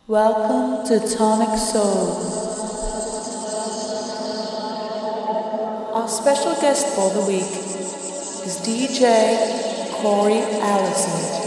Welcome to Tonic Soul. Our special guest for the week is DJ Corey Allison.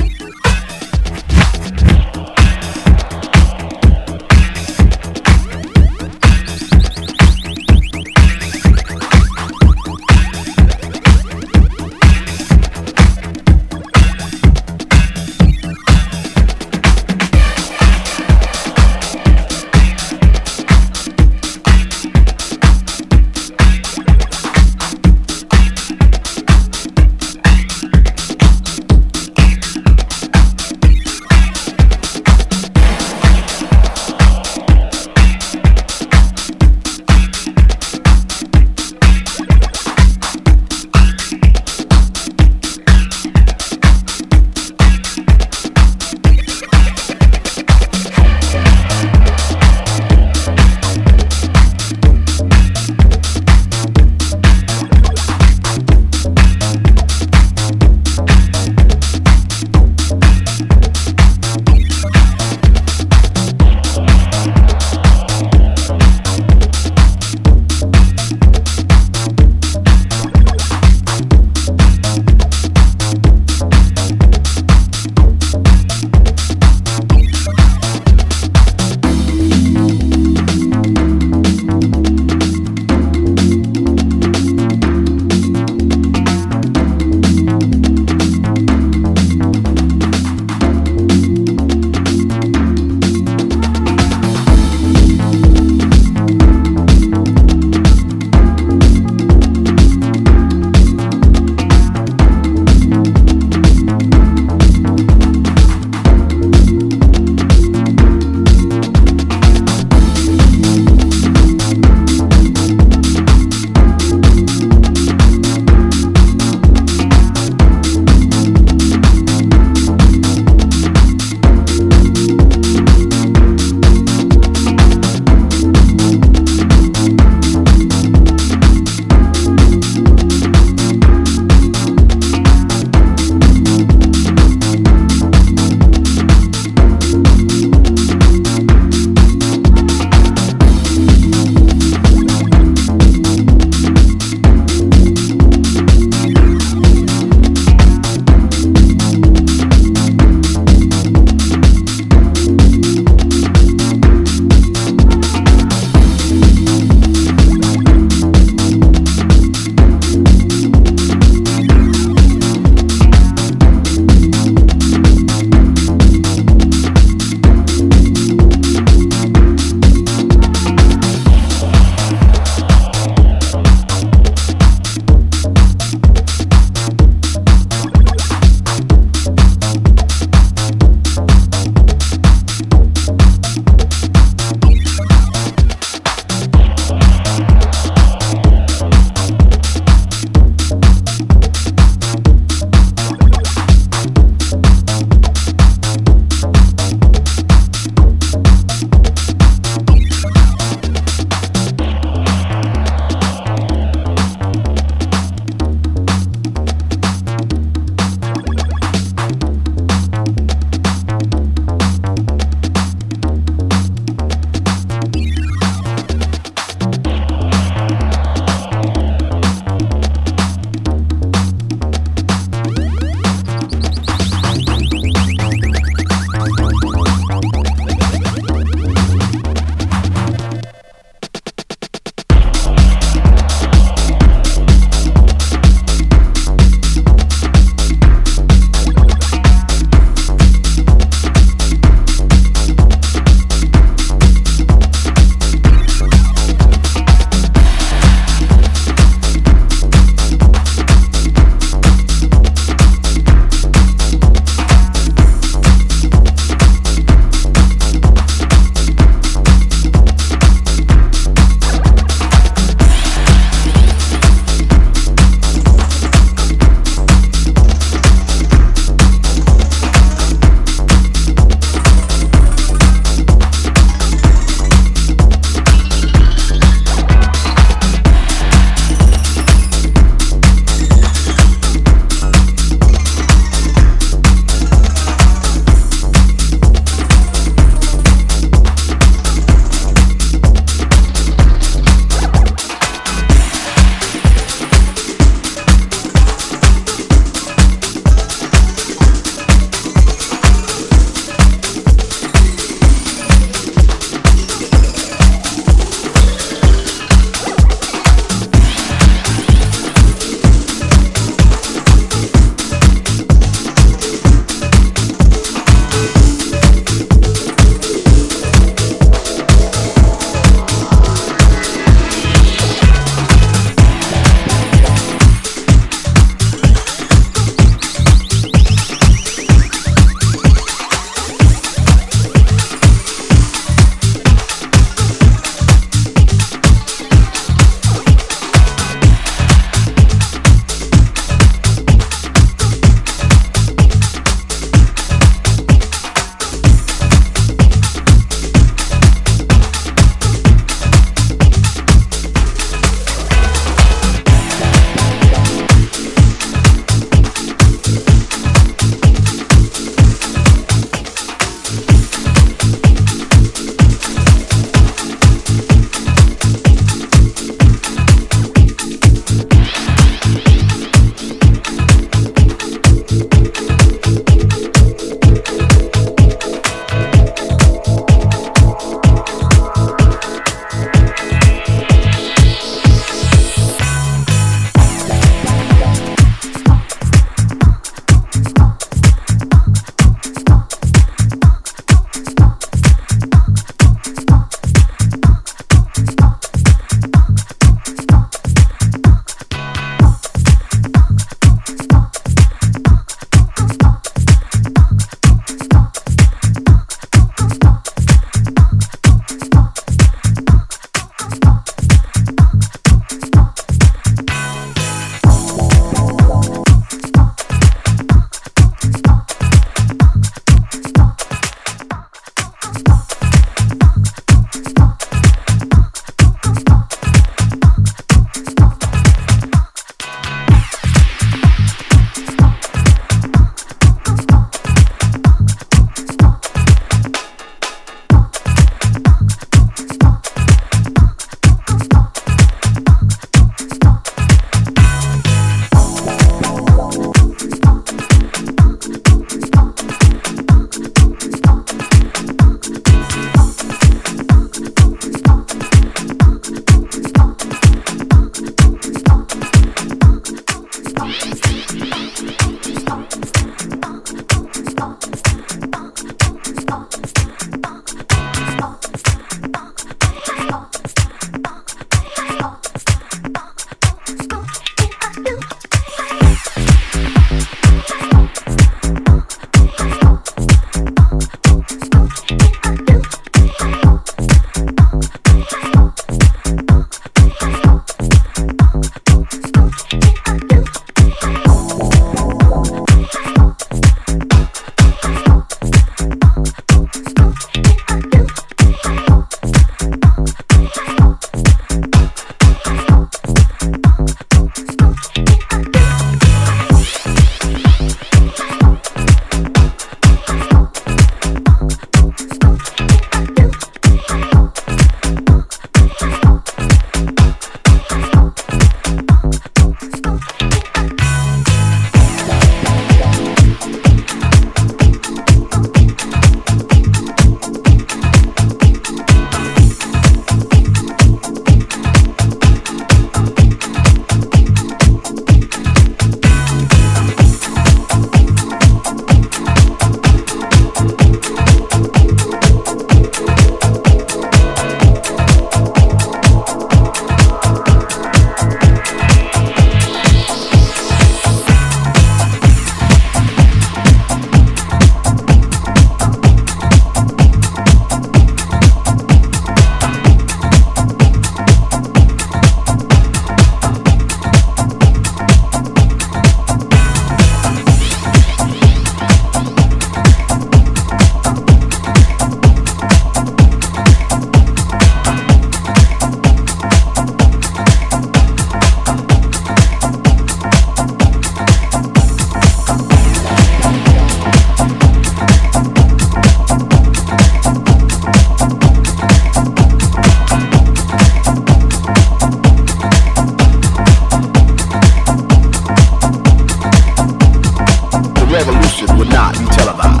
revolution would not be televised.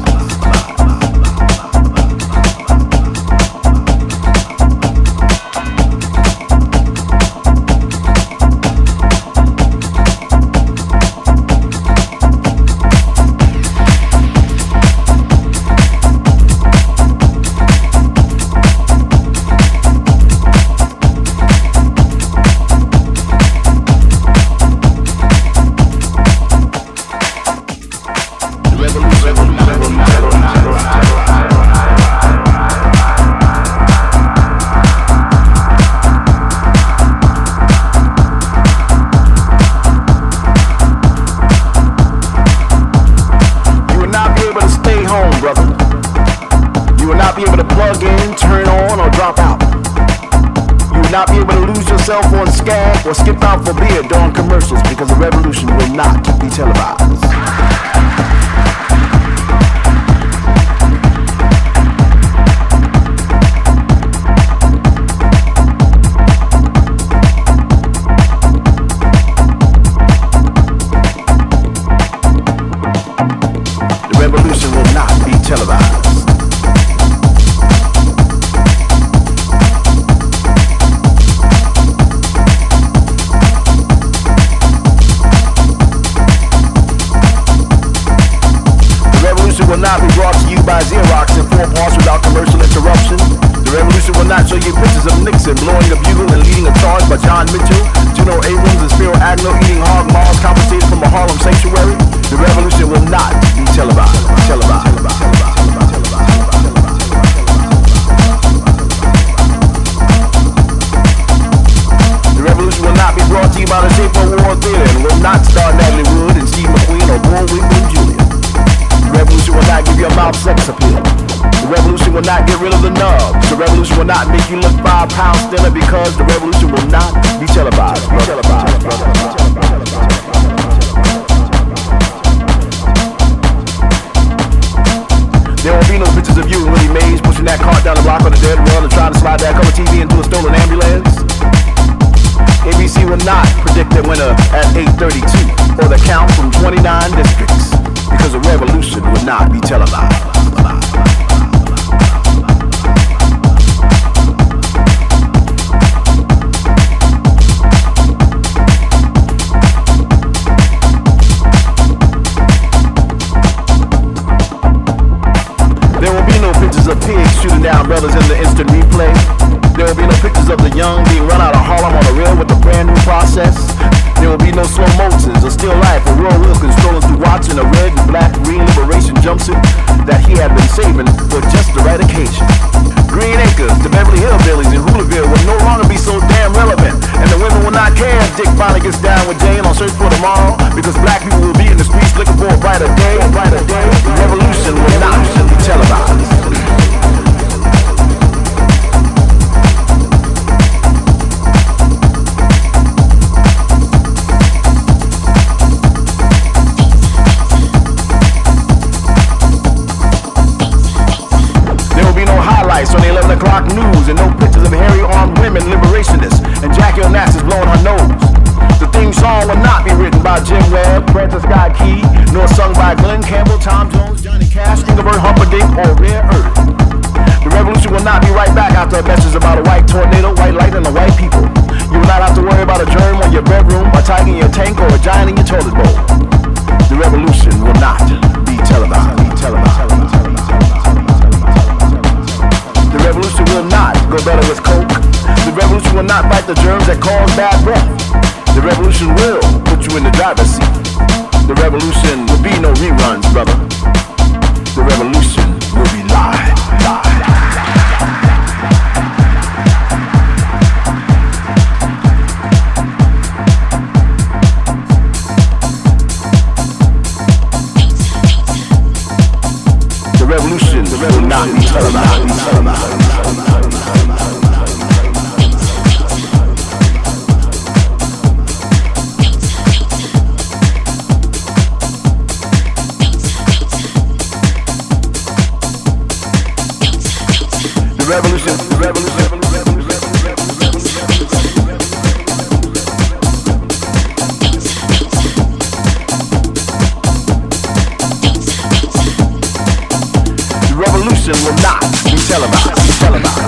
On Scab or skip out for beer during commercials because the revolution will not be televised. The revolution will not be televised. Will not be brought to you by Xerox in 4 parts without commercial interruption. The revolution will not show you pictures of Nixon blowing a bugle and leading a charge by John Mitchell, Juno Abrams, and Spiro Agnew eating hog maws confiscated from a Harlem sanctuary. The revolution will not be televised. The revolution will not be brought to you by the Shape of War Theater and will not star Natalie Wood and Steve McQueen or Warwick and Julia. The revolution will not give you a mouth sex appeal. The revolution will not get rid of the nubs. The revolution will not make you look 5 pounds thinner because the revolution will not be televised. There will be no pictures of you and Willie Mays pushing that cart down the block on the dead world and trying to slide that color TV into a stolen ambulance. ABC will not predict the winner at 8:32 or the count from 29 districts. Because the revolution will not be televised. There will be no pictures of pigs shooting down brothers in the instant replay. There will be no pictures of the young being run out of Harlem on a rail with a brand new process. There will be no slow motions or still life of Roy Wilkins strolling through watching a red and black green liberation jumpsuit that he had been saving for just the right occasion. Green Acres, the Beverly Hillbillies, and Hoolaville will no longer be so damn relevant, and the women will not care if Dick finally gets down with Jane on Search for Tomorrow, because black people will be in the streets looking for a brighter day. The revolution will not be televised. On the 11 o'clock news and no pictures of hairy-armed women liberationists and Jackie Onassis blowing her nose. The theme song will not be written by Jim Webb, Francis Scott Key, nor sung by Glenn Campbell, Tom Jones, Johnny Cash, Engelbert Humperdinck, or Rare Earth. The revolution will not be right back after a message about a white tornado, white light, and the white people. You will not have to worry about a germ on your bedroom, a tiger in your tank, or a giant in your toilet bowl. The revolution will not be televised. The revolution will not go better with coke. The revolution will not fight the germs that cause bad breath. The revolution will put you in the driver's seat. The revolution will be no reruns, brother. The revolution will be live. The revolution will not be televised. revolution will not be televised.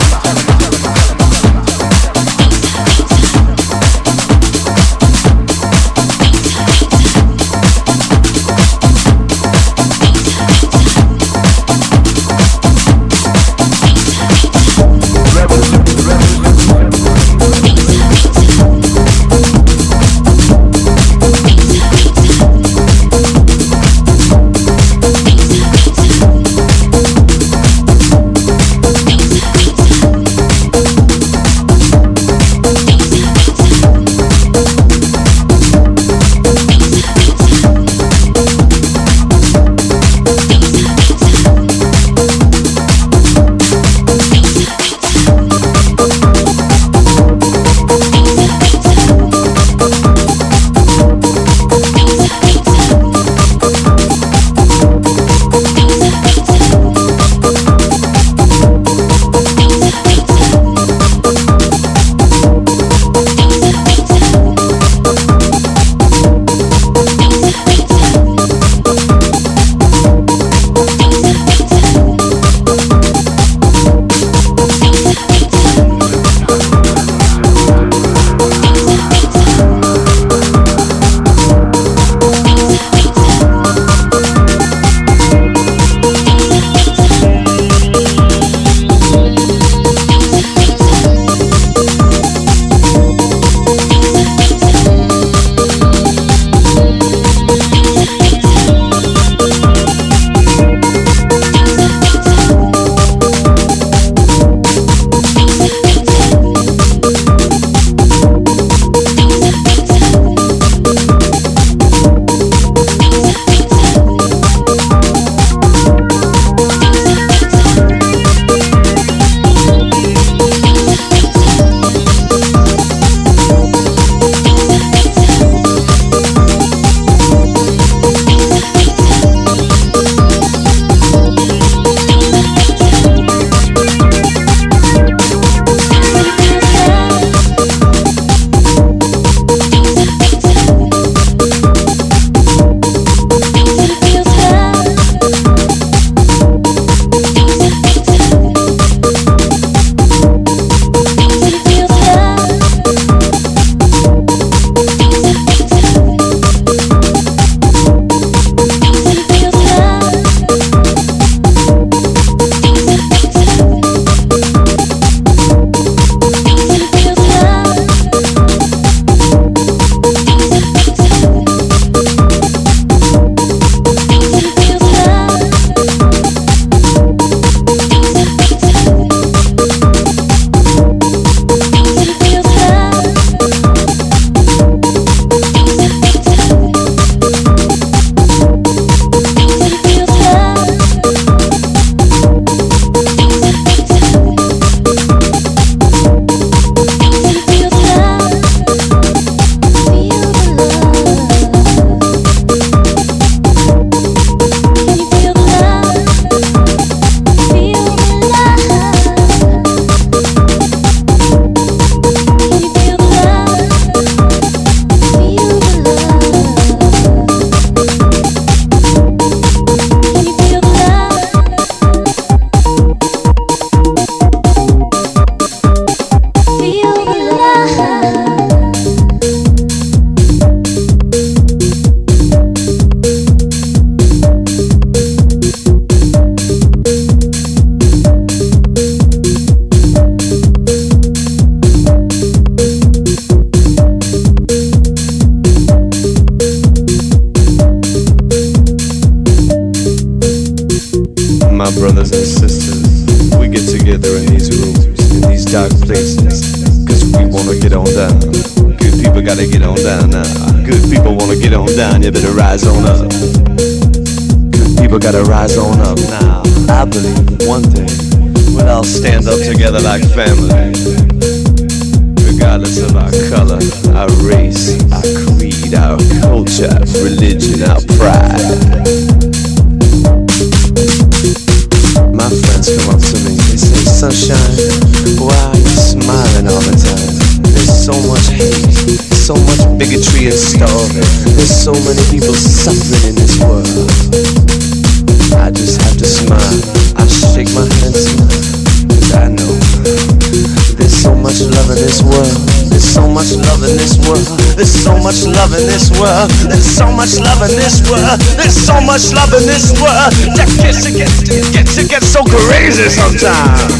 brothers and sisters, we get together in these rooms, in these dark places, cause we wanna get on down. Good people gotta get on down now. Good people wanna get on down, you better rise on up. Good people gotta rise on up now. I believe one thing, we'll all stand up together like family, regardless of our color, our race, our creed, our culture, religion, our pride. My friends come up to me, they say, "Sunshine, why are you smiling all the time? There's so much hate, so much bigotry and starving. There's so many people suffering in this world." I just have to smile, I shake my this world. There's so much love in this world. There's so much love in this world. There's so much love in this world. There's so much love in this world. That gets so crazy sometimes.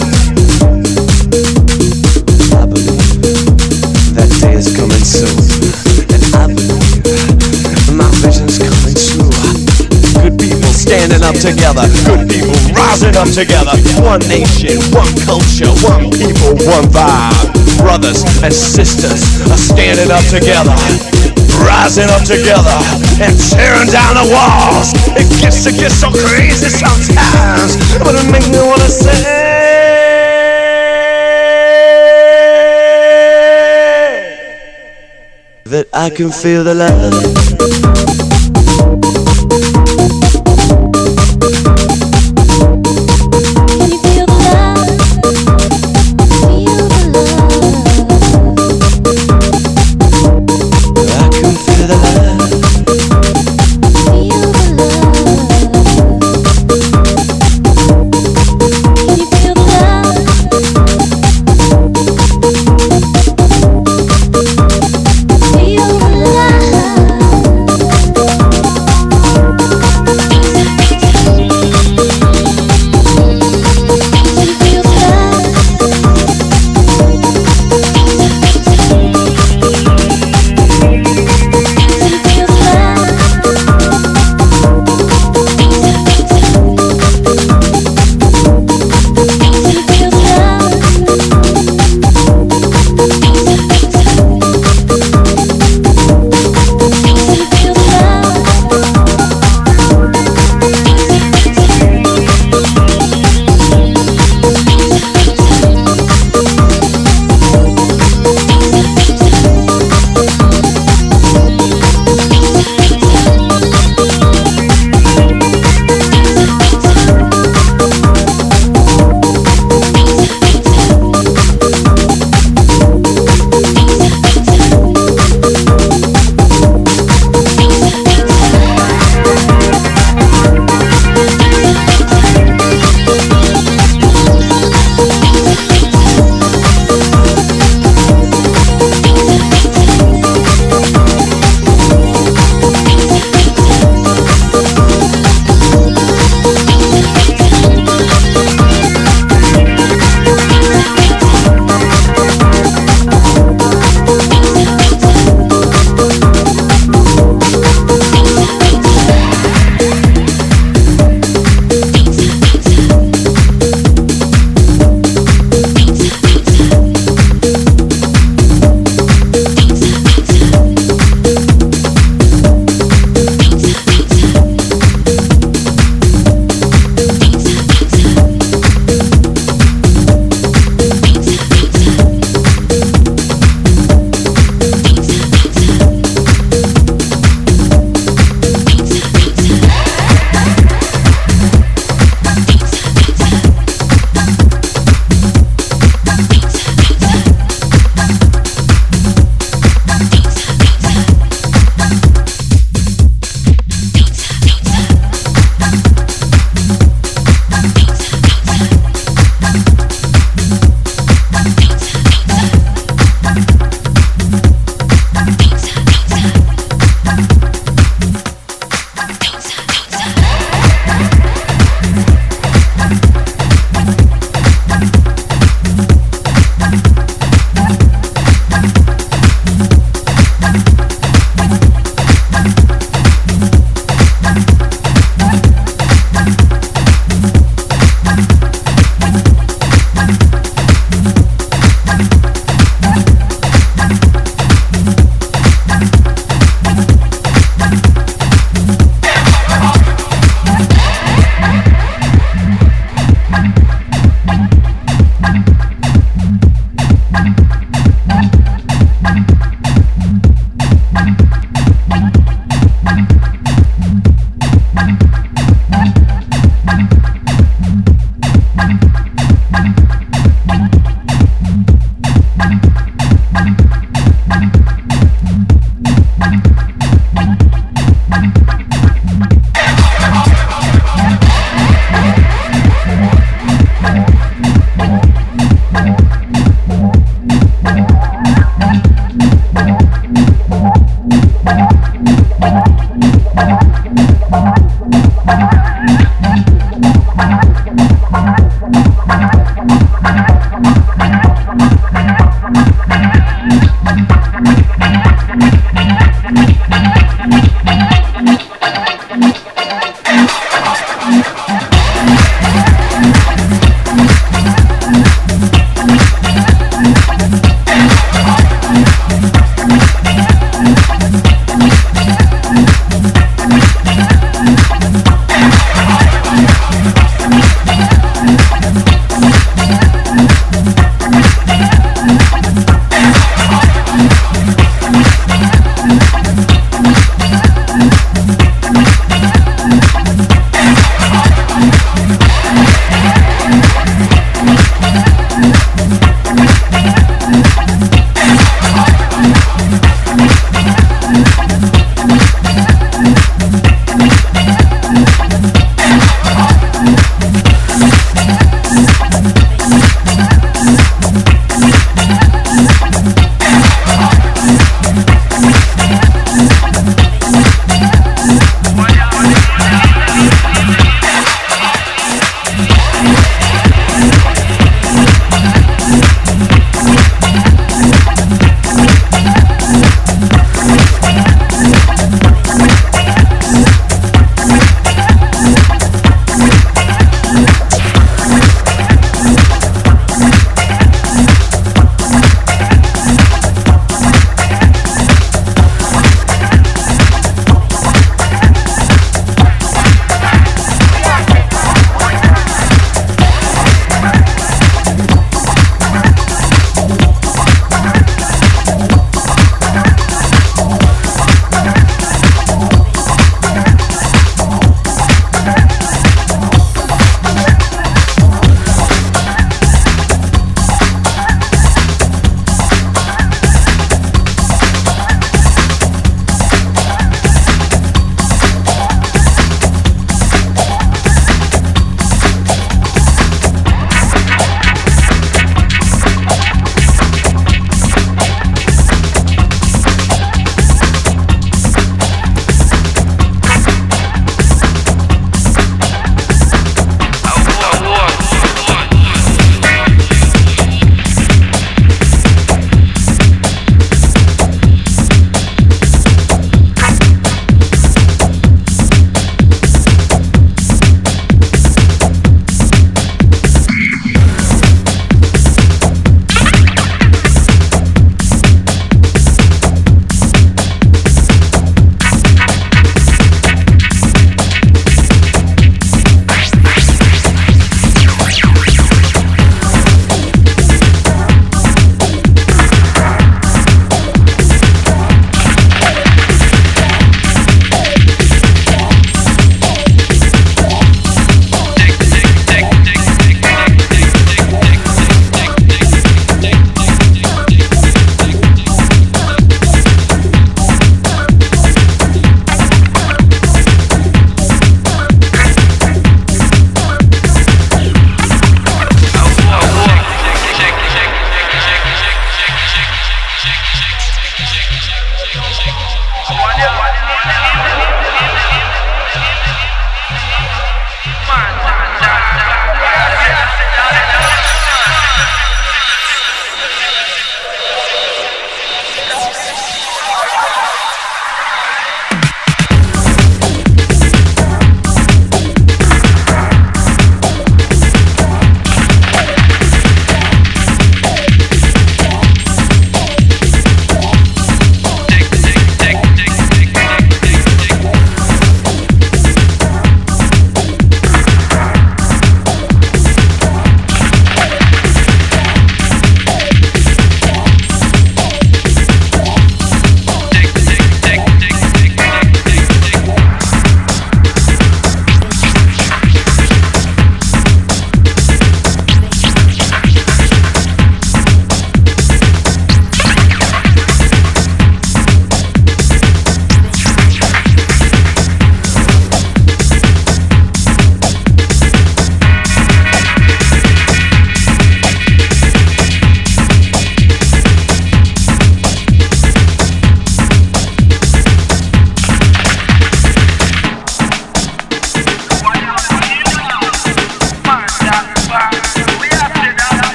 I believe that day is coming soon, and I believe my vision's coming true. Good people standing up together. Good people rising up together. One nation, one culture, one people, one vibe. Brothers and sisters are standing up together, rising up together, and tearing down the walls. It gets so crazy sometimes, but it makes me wanna say that I can feel the love.